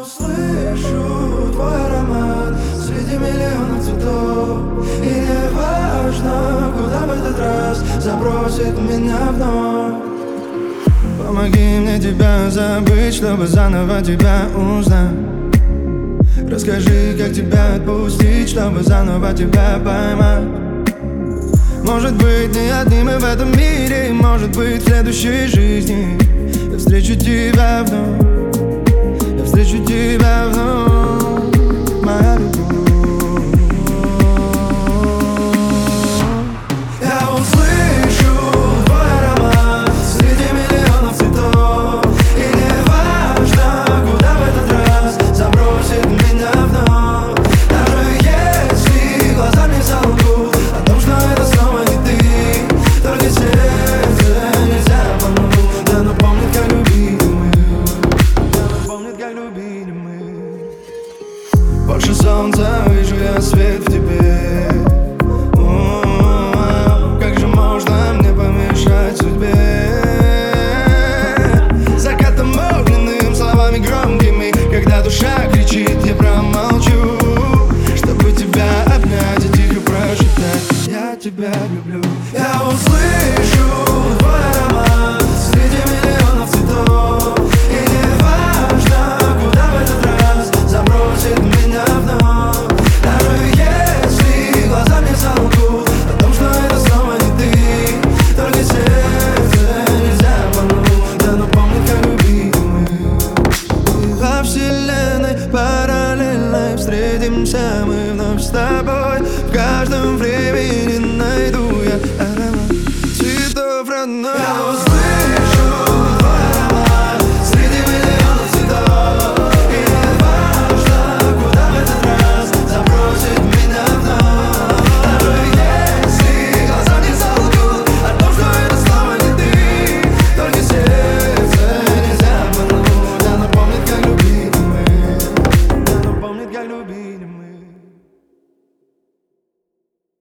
услышу твой аромат среди миллионов цветов. И не важно, куда в этот раз забросит меня вновь. Помоги мне тебя забыть, чтобы заново тебя узнать. Расскажи, как тебя отпустить, чтобы заново тебя поймать. Может быть, не одни мы в этом мире, может быть, в следующей жизни я встречу тебя вновь, я встречу тебя вновь, моя любовь. Я услышу твой аромат среди миллионов цветов. И не важно, куда в этот раз забросит меня вновь. Даже если глаза мне солгут о том, что это снова не ты, только сердце нельзя обмануть. Да напомнит, как любили мы, да напомнит, как любили мы. Больше солнца вижу я свет в тебе. Как же можно мне помешать судьбе? Закатом огненным, словами громкими, когда душа кричит, я промолчу, чтобы тебя обнять и тихо прошептать: я тебя люблю. Я услышу твой аромат среди миллионов цветов. И не важно, куда в этот раз забросит меня вновь. Даже если глаза мне солгут о том, что это снова не ты, только сердце нельзя обмануть. Да напомнит, как любили мы. И во вселенной параллельной встретимся мы вновь с тобой. В каждом времени найду